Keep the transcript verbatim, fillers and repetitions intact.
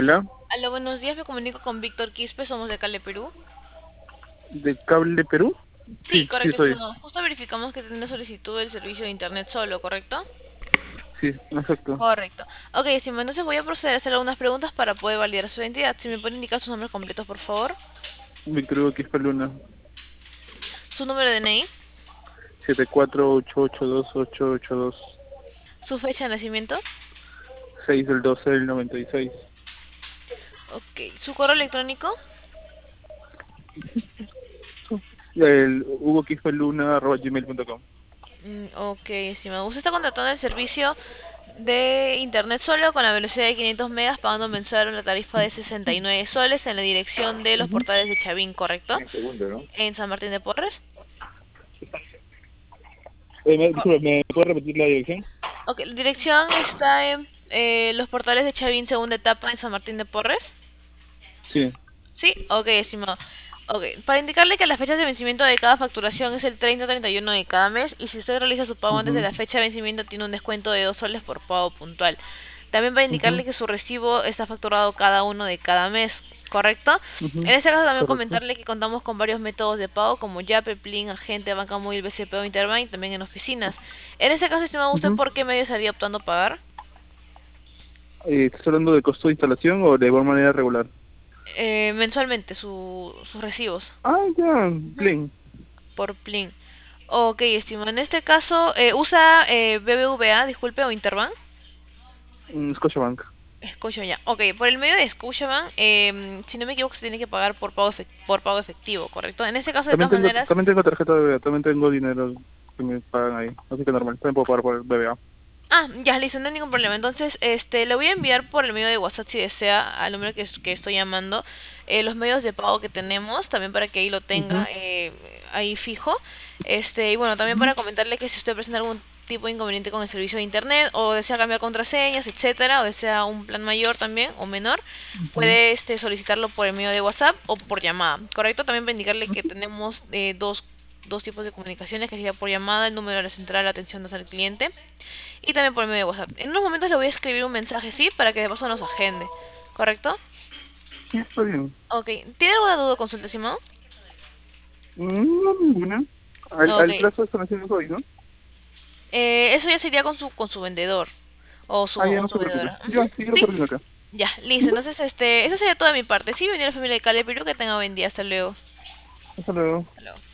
Hola, Aló, buenos días, me comunico con Víctor Quispe, somos de Cale, Perú. ¿de Cable Perú? Sí, Sí, sí correcto, soy. estimado. Justo verificamos que tiene solicitud del servicio de internet solo, ¿correcto? Sí, exacto. Correcto. Ok, estimado, entonces voy a proceder a hacer algunas preguntas para poder validar su identidad. Si me puede indicar sus nombres completos, por favor. Víctor Hugo Quispe Luna, Su número de D N I, siete cuatro ocho ocho dos ocho ocho dos, su fecha de nacimiento. seis del doce del noventa y seis. Ok, su correo electrónico. El Hugo Quispe Luna arroba gmail punto com. Mm, ok, estimado. Usted está contratando el servicio de internet solo con la velocidad de quinientos megas, pagando mensual una tarifa de sesenta y nueve soles en la dirección de los Ujú. portales de Chavín, ¿correcto? En segundo, ¿no? En San Martín de Porres. Eh, me, disculpe, ¿me puede repetir la dirección? Ok, la dirección está en eh, los portales de Chavín, segunda etapa en San Martín de Porres. Sí. Sí, ok, estimado. Ok, para indicarle que la fecha de vencimiento de cada facturación es el treinta treinta y uno de cada mes y si usted realiza su pago antes de Ujú, la fecha de vencimiento tiene un descuento de dos soles por pago puntual. También para indicarle ujú, que su recibo está facturado cada uno de cada mes, ¿correcto? En ujú. este caso también Correcto. comentarle que contamos con varios métodos de pago como Yape, Plin, Agente, Banca Móvil, B C P o Interbank, también en oficinas. En este caso, estimado, ¿usted Ujú. por qué medio estaría optando a pagar? Eh, ¿estás hablando de costo de instalación o de igual manera regular? Eh, mensualmente su- sus recibos. Ah, ya, Ujú. Plin. Por Plin. Ok, estimado. En este caso, eh, ¿usa eh, B B V A, disculpe, o Interbank? Mm, Scotiabank. Escucho ya. Ok, por el medio de Scotiabank, em, si no me equivoco, se tiene que pagar por pago, efec- por pago efectivo, ¿correcto? En este caso, de También todas tengo, maneras, también tengo tarjeta de B B A, también tengo dinero que me pagan ahí. Así que normal, también puedo pagar por el B B A. ah, ya, listo, no hay ningún problema. Entonces, este, le voy a enviar por el medio de WhatsApp si desea al número que, es- que estoy llamando eh, los medios de pago que tenemos, también para que ahí lo tenga Ujú, eh, ahí fijo. Este, y bueno, también ujú, para comentarle que si usted presenta algún tipo de inconveniente con el servicio de internet o desea cambiar contraseñas, etcétera, o desea un plan mayor también o menor, ujú, puede este, solicitarlo por el medio de WhatsApp o por llamada, ¿correcto? También para indicarle que tenemos eh, dos, dos tipos de comunicaciones, que sería por llamada, el número de la central, atención al cliente y también por medio de WhatsApp. En unos momentos le voy a escribir un mensaje, ¿sí? Para que de paso nos agende. ¿Correcto? sí, está bien. Ok. ¿Tiene alguna duda o consulta, Simón? Mm, No, ninguna. Al, Ok. al plazo de sanación hoy, ¿no? Eh, eso ya sería con su, con su vendedor. O su, Ah, ya o no su se preocupe. vendedora. Ujú. Ya, sí, yo lo Sí. coordino acá. Ya, listo. Ujú. Entonces, este, eso sería toda mi parte. Sí, venir a la familia de Cale Perú. Que tenga buen día. Hasta luego. Hasta luego. Hasta luego.